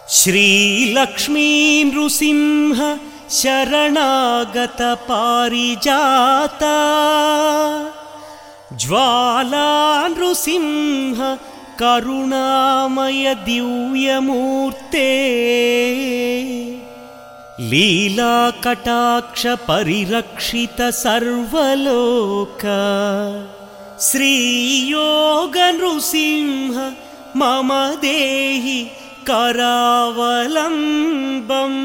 श्रीलक्ष्मी नृसिंह शरणागत पारिजाता ज्वाला नृसिंह करुणामय दिव्यमूर्ते लीला कटाक्ष परिरक्षित सर्वलोक श्रीयोग नृसिंह मम देहि करावलम्बम्।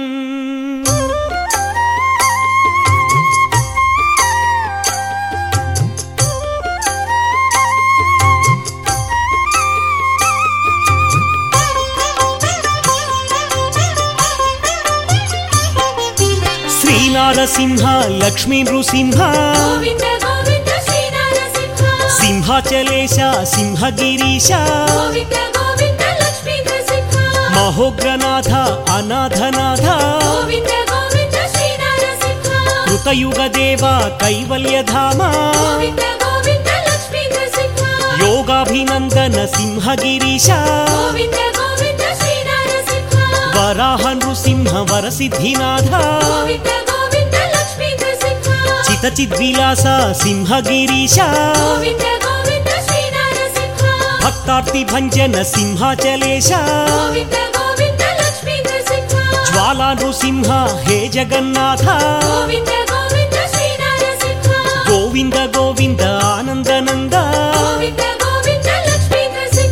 श्रीनारसिंह लक्ष्मी नृसिंह गोविंद गोविंद श्रीनारसिंह सिंहाचलेश सिंहगिरीश गोविंद गोविंद लक्ष्मी नृसिंह महोग्रनाथ अनाथनाथ गोविंद गोविंद श्रीनारसिंह कृतयुगदेव कैवल्यधाम गोविंद गोविंद लक्ष्मी नृसिंह योगाभिनन्दन सिंहगिरीश गोविंद गोविंद श्रीनारसिंह वराह नृसिंह वरसिद्धिनाथ गोविंद गोविंद लक्ष्मी नृसिंह चितचिद्विलास सिंहगिरीश गोविंद गोविंद श्रीनारसिंह भक्तार्तिभञ्जन सिंहाचलेश गोविंद गोविंद लक्ष्मी नृसिंह ज्वाला नृसिंह हे जगन्नाथ गोविंद गोविंद श्रीनारसिंह गोविंद गोविंद आनन्दनन्द गोविंद गोविंद लक्ष्मी नृसिंह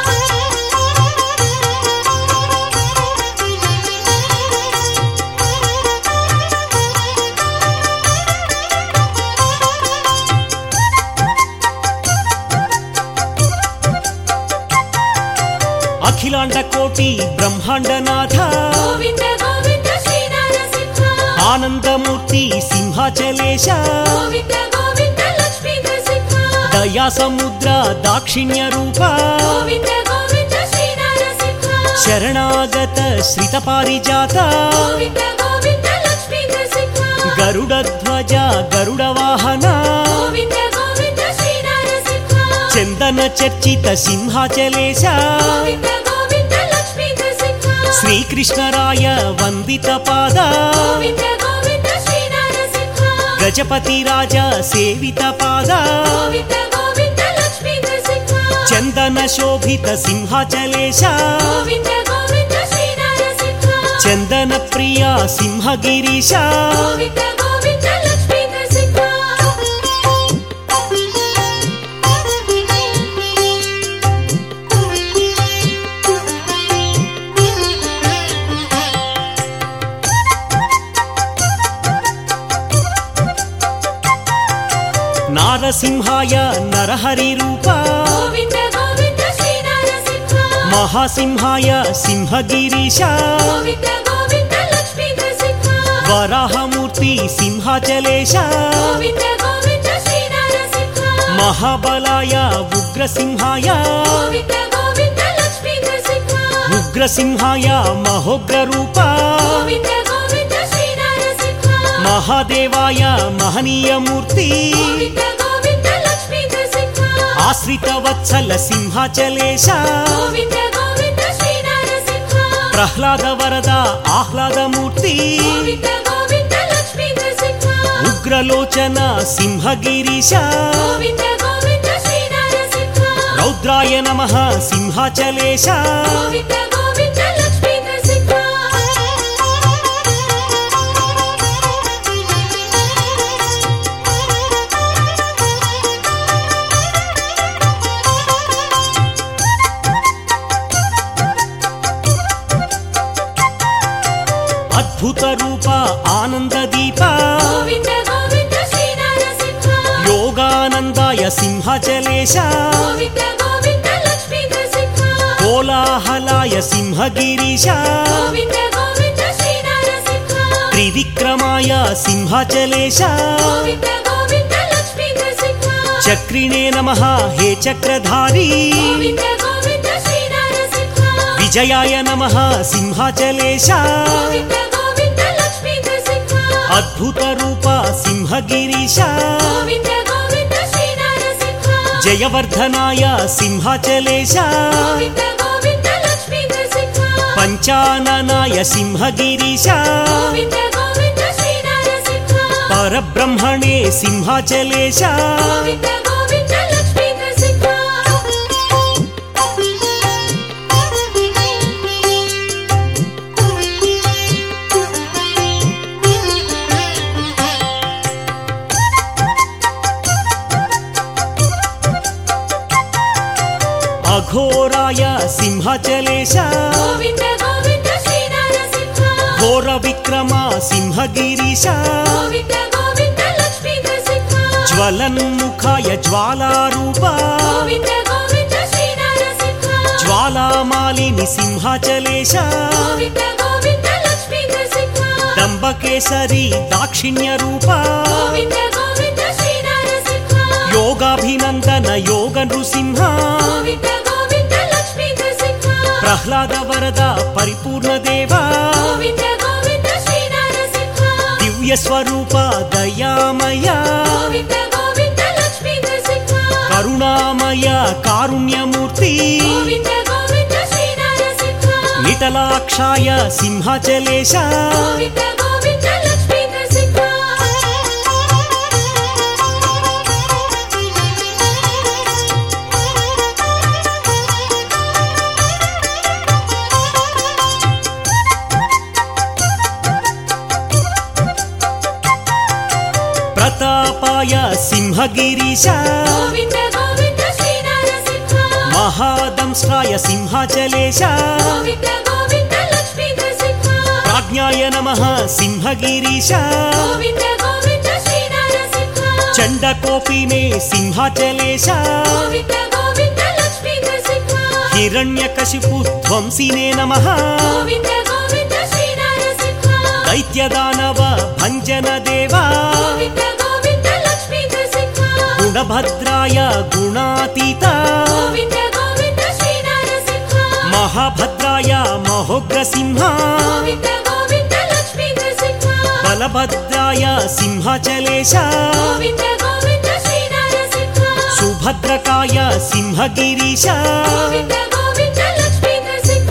अखिलांड कोटि ब्रह्मांडनाथ गोविंद गोविंद श्रीनारसिंह आनंदमूर्ति सिंहाचलेश गोविंद गोविंद लक्ष्मी नृसिंह दया समुद्र दाक्षिण्य रूप गोविंद गोविंद श्रीनारसिंह शरणागत श्रित पारिजात गोविंद गोविंद लक्ष्मी नृसिंह गरुडध्वज गरुडवाहन गोविंद गोविंद श्रीनारसिंह चंदन चर्चित सिंहाचलेश गोविंद गोविंद लक्ष्मी नृसिंह श्रीकृष्णराय वंदित पाद गोविंद गोविंद श्रीनारसिंह गजपति राजा सेवित पाद गोविंद गोविंद लक्ष्मी नृसिंह चंदन शोभित सिंहाचलेश गोविंद गोविंद श्रीनारसिंह चंदन प्रिया सिंहगिरीश गोविंद गोविंद लक्ष्मी नृसिंह नारसिंहाय नरहरि रूप गोविंद गोविंद श्रीनारसिंह महासिंहाय सिंहगिरीश गोविंद गोविंद लक्ष्मी नृसिंह वराहमूर्ति सिंहाचलेश गोविंद गोविंद श्रीनारसिंह महाबलाय उग्रसिंहाय गोविंद गोविंद लक्ष्मी नृसिंह उग्रसिंहाय महोग्र रूप गोविंद गोविंद श्रीनारसिंह महादेवाय महनीय मूर्ति गोविंद गोविंद लक्ष्मी नृसिंह आश्रित वत्सल सिंहाचलेश गोविंद गोविंद श्रीनारसिंह प्रह्लाद वरद आह्लाद मूर्ति गोविंद गोविंद लक्ष्मी नृसिंह उग्रलोचन सिंहगिरीश गोविंद गोविंद श्रीनारसिंह रौद्राय नमः सिंहाचलेश गोविंद गोविंद लक्ष्मी नृसिंह अद्भुत रूप आनंद दीप गोविंद गोविंद श्रीनारसिंह योगानंदाय सिंहाचलेश गोविंद गोविंद लक्ष्मी नृसिंह कोलाहलाय सिंहगिरीश गोविंद गोविंद श्रीनारसिंह त्रिविक्रमाय सिंहाचलेश गोविंद गोविंद लक्ष्मी नृसिंह चक्रिणे नमः हे चक्रधारी गोविंद गोविंद श्रीनारसिंह विजयाय नमः सिंहाचलेश गोविंद गोविंद लक्ष्मी नृसिंह अद्भुत रूप सिंहगिरीश गोविंद गोविंद श्रीनारसिंह जयवर्धनाय सिंहाचलेश गोविंद गोविंद लक्ष्मी नृसिंह పంచాననాయ సింహగిరీశ గోవింద గోవింద శ్రీ నరసింహ పరబ్రహ్మణే సింహాచలేశ గోవింద గోవింద లక్ష్మీ నరసింహ అఘోరాయ సింహాచలేశ గోవింద గోవింద శ్రీ నరసింహ ఘోర విక్రమ సింహగిరీశ గోవింద గోవింద లక్ష్మీ నరసింహ జ్వలన్ముఖాయ జ్వాలారూప గోవింద గోవింద శ్రీ నరసింహ జ్వాలామాలిని సింహాచలేశ గోవింద గోవింద లక్ష్మీ నరసింహ దంబకేసరి దాక్షిణ్య రూప గోవింద గోవింద శ్రీ నరసింహ యోగాభినందన యోగ నృసింహ గోవింద గోవింద లక్ష్మీ నరసింహ ప్రహ్లాద వరద పరిపూర్ణ దేవా గోవింద గోవింద శ్రీ నరసింహ దివ్య స్వరూప దయామయ గోవింద గోవింద లక్ష్మీ నరసింహ కరుణామయ కారుణ్యమూర్తి గోవింద గోవింద శ్రీ నరసింహ నిటలాక్షాయ సింహాచలేశ గోవింద గోవింద లక్ష్మీ నరసింహ ప్రతాపాయ సింహగిరీశ గోవింద గోవింద శ్రీ నరసింహ మహాదంష్ట్రాయ సింహాచలేశ గోవింద గోవింద లక్ష్మీ నరసింహ ప్రాజ్ఞాయ నమః సింహగిరీశ గోవింద గోవింద శ్రీ నరసింహ చండకోపినే సింహాచలేశ గోవింద గోవింద లక్ష్మీ నరసింహ హిరణ్యకశిపు ధ్వంసినే నమః గోవింద గోవింద శ్రీ నరసింహ దైత్యదానవ భంజన దేవా గోవింద గోవింద లక్ష్మీ నరసింహ గుణభద్రాయ గుణాతీత గోవింద గోవింద శ్రీ నరసింహ మహాభద్రాయ మహోగ్రసింహ గోవింద గోవింద లక్ష్మీ నరసింహ బలభద్రాయ సింహాచలేశ గోవింద గోవింద శ్రీ నరసింహ సుభద్రకాయ సింహగిరీశ గోవింద గోవింద లక్ష్మీ నరసింహ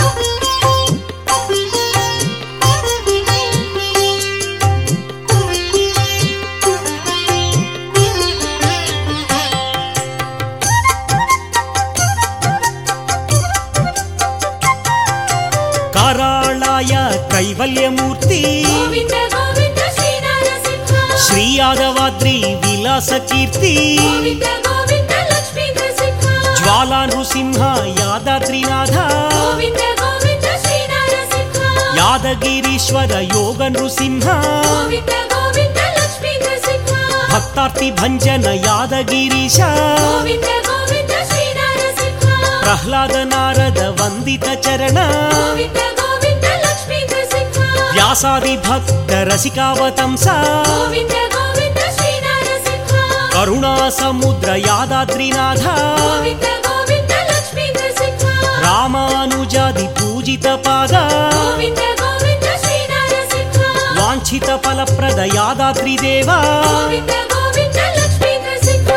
కారాళాయ కైవల్యమూర్తి గోవింద గోవింద శ్రీ నరసింహ శ్రీ యాదవాద్రి విలాస కీర్తి గోవింద గోవింద లక్ష్మీ నరసింహ జ్వాలా నృసింహ యాదాద్రినాథ గోవింద గోవింద శ్రీ నరసింహ యాదగిరీశ్వర యోగ నృసింహ గోవింద గోవింద లక్ష్మీ నరసింహ భక్తార్తి భంజన యాదగిరీశ గోవింద గోవింద శ్రీ నరసింహ ప్రహ్లాద నారద వందిత చరణ గోవింద గోవింద లక్ష్మీ నరసింహ వ్యాసాది భక్త రసికావతంస గోవింద గోవింద శ్రీ నరసింహ కరుణా సముద్ర యాదాద్రినాథ గోవింద గోవింద లక్ష్మీ నరసింహ రామానుజాది పూజిత పాద గోవింద గోవింద శ్రీ నరసింహ వాంఛిత ఫలప్రద యాదాద్రిదేవా గోవింద గోవింద లక్ష్మీ నరసింహ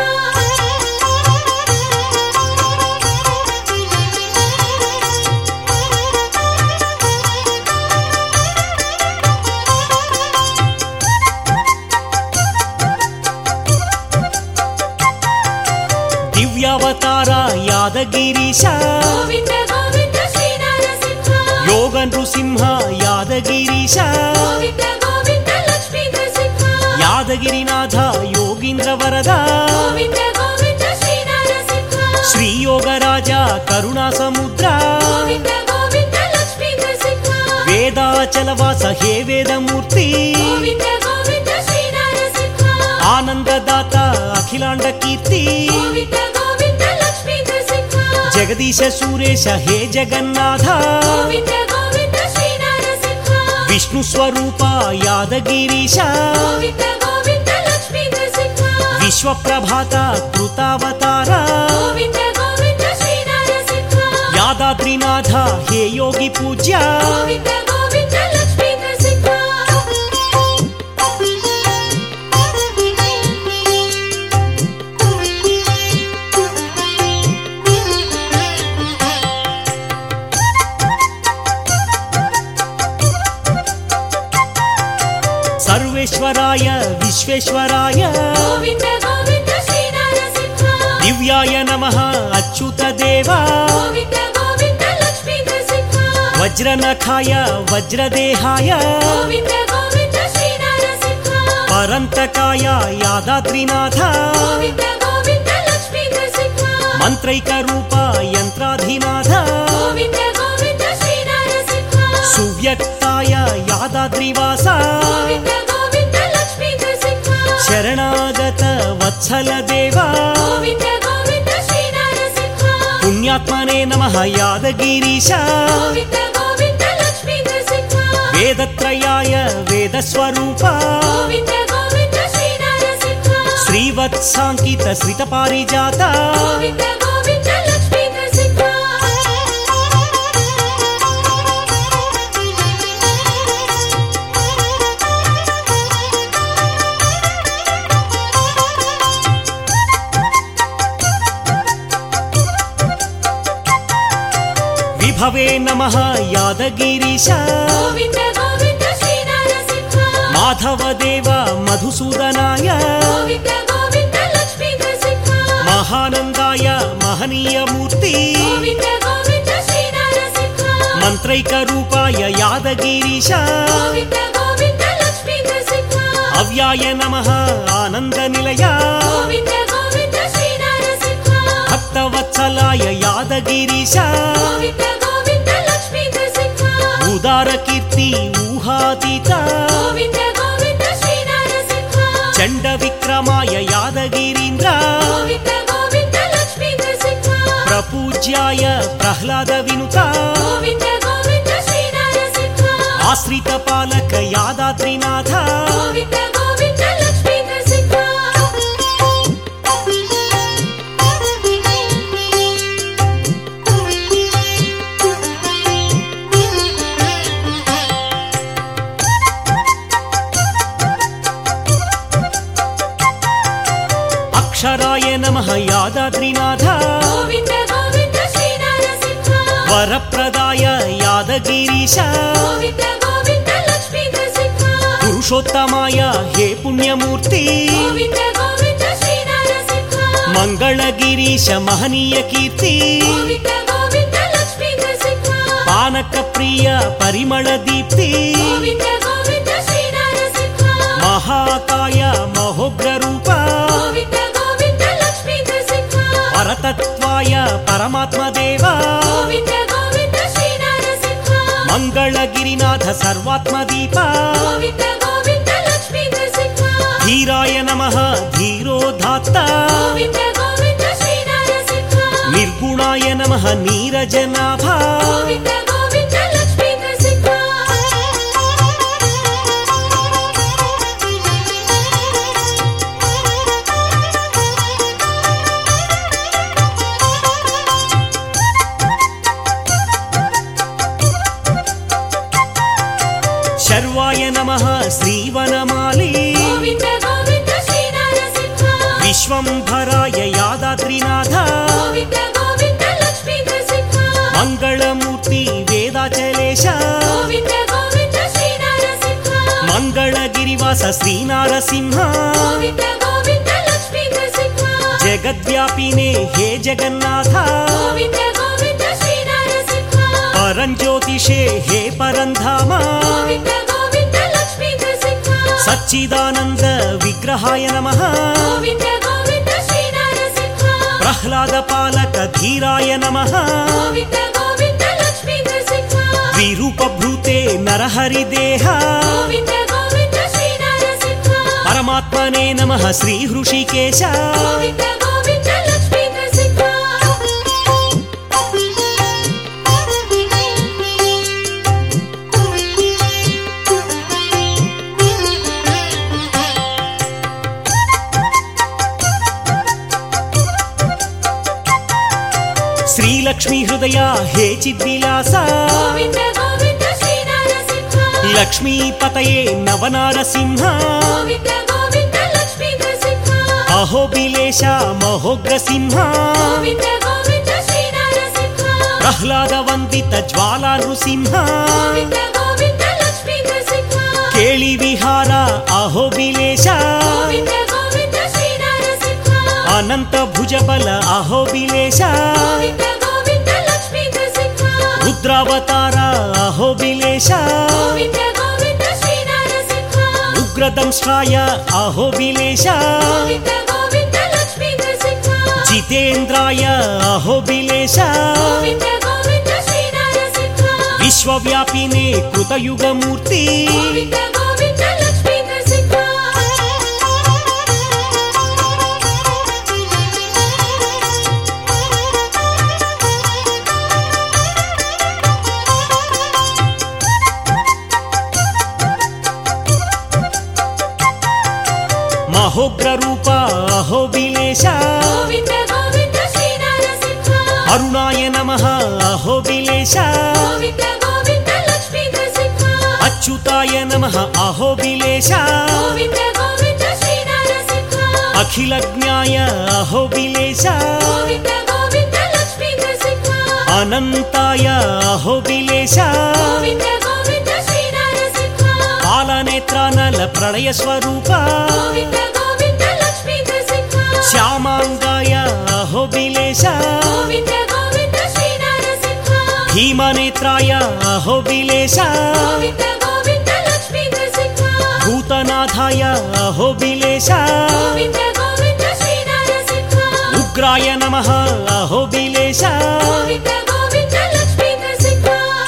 దివ్యావతార యాదగిరీశ గోవింద గోవింద శ్రీ నరసింహ యోగ నృసింహ యాదగిరీశ గోవింద గోవింద లక్ష్మీ నరసింహ యాదగిరినాథ యోగీంద్ర వరద గోవింద గోవింద శ్రీ నరసింహ శ్రీ యోగరాజ కరుణా సముద్ర గోవింద గోవింద లక్ష్మీ నరసింహ వేదాచలవాస హే వేదమూర్తి గోవింద గోవింద శ్రీ నరసింహ ఆనందదాత అఖిలాండ కీర్తి గోవింద గోవింద లక్ష్మీ నరసింహ జగదీశ సురేశ హే జగన్నాథ గోవింద గోవింద శ్రీ నరసింహ విష్ణు స్వరూప యాదగిరీశ గోవింద గోవింద లక్ష్మీ నరసింహ విశ్వప్రభాత కృతావతార గోవింద గోవింద శ్రీ నరసింహ యాదాద్రినాథ హే యోగి పూజ్య గోవింద గోవింద లక్ష్మీ నరసింహ విఘ్నేశ్వరాయ విశ్వేశ్వరాయ గోవింద గోవింద శ్రీ నరసింహ దివ్యాయ నమః అచ్యుతదేవా గోవింద గోవింద లక్ష్మీ నరసింహ వజ్రనఖాయ వజ్రదేహాయ గోవింద గోవింద శ్రీ నరసింహ పరంతకాయ యాదాద్రినాథ గోవింద గోవింద లక్ష్మీ నరసింహ మంత్రైక రూప యంత్రాధినాథ గోవింద గోవింద శ్రీ నరసింహ సువ్యక్తాయ యాదాద్రివాస గోవింద గోవింద లక్ష్మీ నరసింహ శరణాగత వత్సల దేవా గోవింద గోవింద శ్రీ నరసింహ పుణ్యాత్మనే నమః యాదగిరీశ గోవింద గోవింద లక్ష్మీ నరసింహ వేదత్రయాయ వేదస్వరూప గోవింద గోవింద శ్రీ నరసింహ శ్రీవత్సాంకిత శ్రితపారిజాత గోవింద గోవింద లక్ష్మీ నరసింహ విభవే నమః యాదగిరీశ గోవింద గోవింద శ్రీ నరసింహ మాధవదేవ మధుసూదనాయ గోవింద గోవింద లక్ష్మీ నరసింహ మహానందాయ మహనీయమూర్తి గోవింద గోవింద శ్రీ నరసింహ మంత్రైక రూపాయ యాదగిరీశ గోవింద గోవింద లక్ష్మీ నరసింహ అవ్యాయ నమః ఆనంద నిలయ గోవింద గోవింద శ్రీ నరసింహ భక్తవత్సలాయ యాదగిరీశ గోవింద గోవింద లక్ష్మీ నరసింహ ఉదార కీర్తి ఊహాతీత గోవింద గోవింద శ్రీ నరసింహ చండ విక్రమాయ యాదగిరీంద్ర గోవింద గోవింద లక్ష్మీ నరసింహ ప్రపూజ్యాయ ప్రహ్లాద వినుత గోవింద గోవింద శ్రీ నరసింహ ఆశ్రిత పాలక యాదాద్రినాథ గోవింద గోవింద లక్ష్మీ నరసింహ అక్షరాయ నమః యాదాద్రినాథ గోవింద గోవింద శ్రీ నరసింహ వరప్రదాయ యాదగిరీశ గోవింద గోవింద లక్ష్మీ నరసింహ పురుషోత్తమాయ హే పుణ్యమూర్తి గోవింద గోవింద శ్రీ నరసింహ మంగళగిరీశ మహనీయ కీర్తి గోవింద గోవింద లక్ష్మీ నరసింహ పానక ప్రియ పరిమళ దీప్తి గోవింద గోవింద శ్రీ నరసింహ మహాకాయ మహోగ్ర రూప గోవింద గోవింద లక్ష్మీ నరసింహ పరతత్వాయ పరమాత్మదేవ గోవింద గోవింద శ్రీ నరసింహ మంగళగిరినాథ సర్వాత్మదీప గోవింద గోవింద లక్ష్మీ నరసింహ ధీరాయ నమః ధీరోధాత్త గోవింద గోవింద శ్రీ నరసింహ నిర్గుణాయ నమః నీరజనాభ గోవింద గోవింద లక్ష్మీ నరసింహ శర్వాయ నమః శ్రీవనమాలి గోవింద గోవింద శ్రీ నరసింహ విశ్వంభరాయ యాదాద్రినాథ గోవింద గోవింద లక్ష్మీ నరసింహ మంగళమూర్తి వేదాచలేశ గోవింద గోవింద శ్రీ నరసింహ మంగళగిరివాస శ్రీనారసింహ గోవింద గోవింద లక్ష్మీ నరసింహ జగద్వ్యాపినే హే జగన్నాథ గోవింద గోవింద శ్రీ నరసింహ పరంజ్యోతిషే హే పరంధామ గోవింద గోవింద లక్ష్మీ నరసింహ సచ్చిదానంద విగ్రహాయ నమః గోవింద గోవింద శ్రీ నరసింహ ప్రహ్లాద పాలక ధీరాయ నమః గోవింద గోవింద లక్ష్మీ నరసింహ విరూపభృతే నరహరి దేహ గోవింద గోవింద శ్రీ నరసింహ పరమాత్మనే నమః శ్రీ హృషికేశ గోవింద గోవింద లక్ష్మీ నరసింహ శ్రీలక్ష్మీ హృదయ హే చిద్విలాస గోవింద గోవింద శ్రీ నరసింహ లక్ష్మీపతయే నవనారసింహ గోవింద గోవింద లక్ష్మీ నరసింహ అహోబిలేశ మహోగ్రసింహ గోవింద గోవింద శ్రీ నరసింహ ప్రహ్లాద వందిత జ్వాలా నృసింహ గోవింద గోవింద లక్ష్మీ నరసింహ కేళి విహార అహోబిలేశ గోవింద గోవింద శ్రీ నరసింహ అనంత భుజబల అహోబిలేశ గోవింద గోవింద లక్ష్మీ నరసింహ రుద్రావతార అహోబిలేశ గోవింద గోవింద శ్రీ నరసింహ ఉగ్రదంష్ట్రాయ అహోబిలేశ గోవింద గోవింద లక్ష్మీ నరసింహ జితేంద్రాయ అహోబిలేశ గోవింద గోవింద శ్రీ నరసింహ విశ్వవ్యాపినే కృతయుగమూర్తి గోవింద గోవింద లక్ష్మీ నరసింహ మహోగ్ర రూప అహోబిలేశ గోవింద గోవింద శ్రీ నరసింహ అరుణాయ నమః అహోబిలేశ గోవింద గోవింద లక్ష్మీ నరసింహ అచ్యుతాయ నమః అహోబిలేశ గోవింద గోవింద శ్రీ నరసింహ అఖిలజ్ఞాయ అహోబిలేశ గోవింద గోవింద లక్ష్మీ నరసింహ అనంతాయ అహోబిలేశ గోవింద గోవింద శ్రీ నరసింహ కాలనేత్రానల ప్రళయ స్వరూప గోవింద గోవింద లక్ష్మీ నరసింహ శ్యామాంగాయ అహోబిలేశ గోవింద గోవింద శ్రీ నరసింహ భీమనేత్రాయ అహోబిలేశ గోవింద గోవింద లక్ష్మీ నరసింహ భూతనాథాయ అహోబిలేశ గోవింద గోవింద శ్రీ నరసింహ ఉగ్రాయ నమః అహోబిలేశ గోవింద గోవింద లక్ష్మీ నరసింహ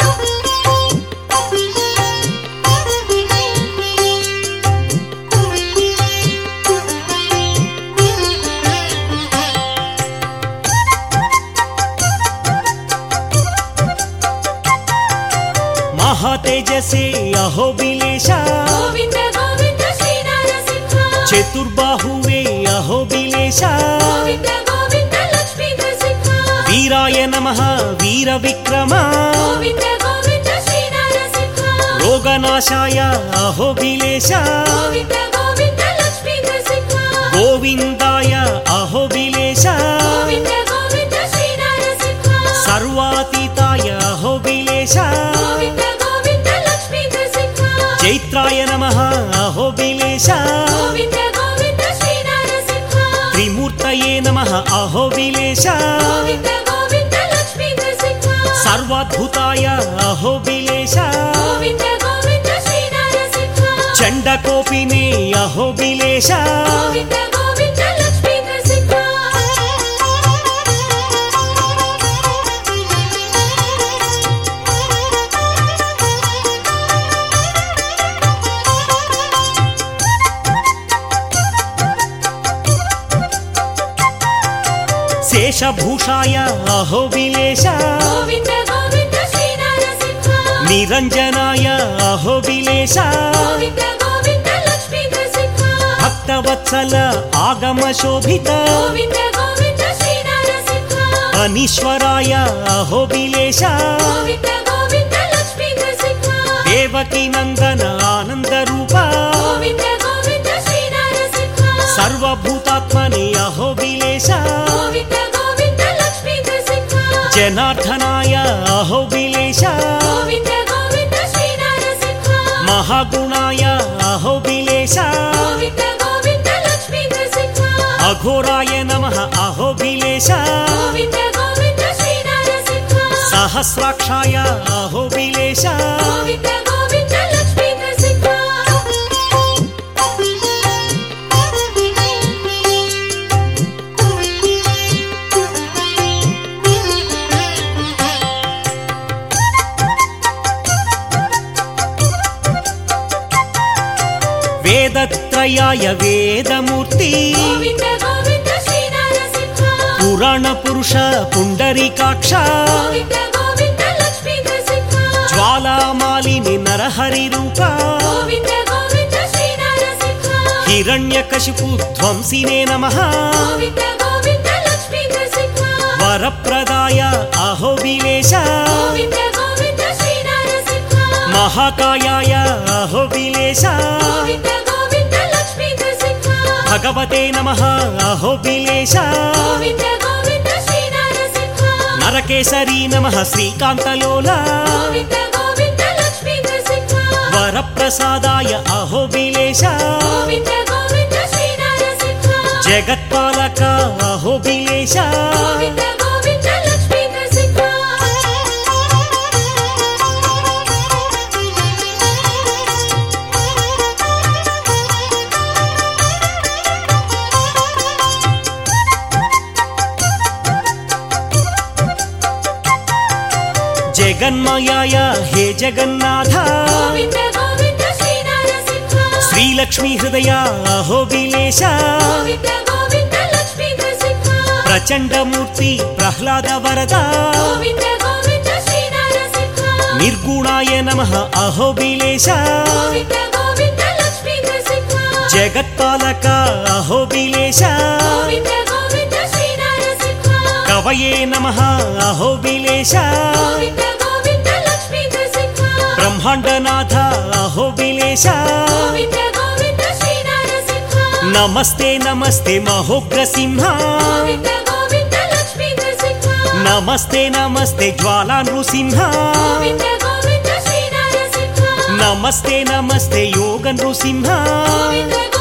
మహాతేజసే అహోబిలేశ గోవింద గోవింద శ్రీ నరసింహ చతుర్బాహువే అహోబిలేశ గోవింద గోవింద లక్ష్మీ నరసింహ వీరాయ నమః వీర విక్రమ గోవింద గోవింద శ్రీ నరసింహ రోగనాశాయ అహోబిలేశ గోవింద గోవింద లక్ష్మీ నరసింహ గోవిందాయ అహోబిలేశ గోవింద గోవింద శ్రీ నరసింహ సర్వాతీతాయ అహోబిలేశ గోవింద గోవింద లక్ష్మీ నరసింహ చైత్రాయ నమః అహోబిలేశ గోవింద గోవింద శ్రీ నరసింహ త్రిమూర్తయే నమః అహోబిలేశ గోవింద గోవింద లక్ష్మీ నరసింహ సర్వాద్భుతాయ అహోబిలేశ గోవింద గోవింద శ్రీ నరసింహ చండకోపినే అహోబిలేశ గోవింద గోవింద లక్ష్మీ నరసింహ శేషభూషాయ అహోబిలేశ గోవింద గోవింద శ్రీ నరసింహ నిరంజనాయ అహోబిలేశ గోవింద గోవింద లక్ష్మీ నరసింహ భక్తవత్సల ఆగమ శోభిత గోవింద గోవింద శ్రీ నరసింహ అనీశ్వరాయ అహోబిలేశ గోవింద గోవింద లక్ష్మీ నరసింహ దేవకీ నందన ఆనంద రూప గోవింద గోవింద శ్రీ నరసింహ సర్వభూతాత్మనే అహోబిలేశ గోవింద గోవింద లక్ష్మీ నరసింహ జనార్దనాయ అహోబిలేశ గోవింద గోవింద శ్రీ నరసింహ మహాగుణాయ అహోబిలేశ గోవింద గోవింద లక్ష్మీ నరసింహ అఘోరాయ నమః అహోబిలేశ గోవింద గోవింద శ్రీ నరసింహ సహస్రాక్షాయ అహోబిలేశ గోవింద గోవింద లక్ష్మీ నరసింహ వేదత్రయాయ వేదమూర్తి గోవింద గోవింద శ్రీ నరసింహ పురాణ పురుష పుండరీకాక్ష గోవింద గోవింద లక్ష్మీ నరసింహ జ్వాలామాలిని నరహరి రూప గోవింద గోవింద శ్రీ నరసింహ హిరణ్యకశిపు ధ్వంసినే నమః గోవింద గోవింద లక్ష్మీ నరసింహ వరప్రదాయ అహోబిలేశ గోవింద గోవింద శ్రీ నరసింహ మహాకాయాయ అహోబిలేశ గోవింద గోవింద లక్ష్మీ నరసింహ భగవతే నమః అహోబిలేశ గోవింద గోవింద శ్రీ నరసింహ నరకేసరీ నమః శ్రీకాంతలోల గోవింద గోవింద లక్ష్మీ నరసింహ వరప్రసాదాయ అహోబిలేశ గోవింద గోవింద శ్రీ నరసింహ జగత్పాలక అహోబిలేశ గోవింద గోవింద లక్ష్మీ నరసింహ జగన్మయాయ హే జగన్నాథ గోవింద గోవింద శ్రీ నరసింహ శ్రీలక్ష్మీ హృదయ అహోబిలేశ గోవింద గోవింద లక్ష్మీ నరసింహ ప్రచండమూర్తి ప్రహ్లాద వరద గోవింద గోవింద శ్రీ నరసింహ నిర్గుణాయ నమః అహోబిలేశ గోవింద గోవింద లక్ష్మీ నరసింహ జగత్పాలక అహోబిలేశ గోవింద గోవింద శ్రీ నరసింహ కవయే నమః అహోబిలేశ గోవింద గోవింద లక్ష్మీ నరసింహ బ్రహ్మాండనాథ అహోబిలేశ గోవింద గోవింద శ్రీ నరసింహ నమస్తే నమస్తే మహోగ్రసింహ గోవింద గోవింద లక్ష్మీ నరసింహ నమస్తే నమస్తే జ్వాలా నృసింహ గోవింద గోవింద శ్రీ నరసింహ నమస్తే నమస్తే యోగ నృసింహ గోవింద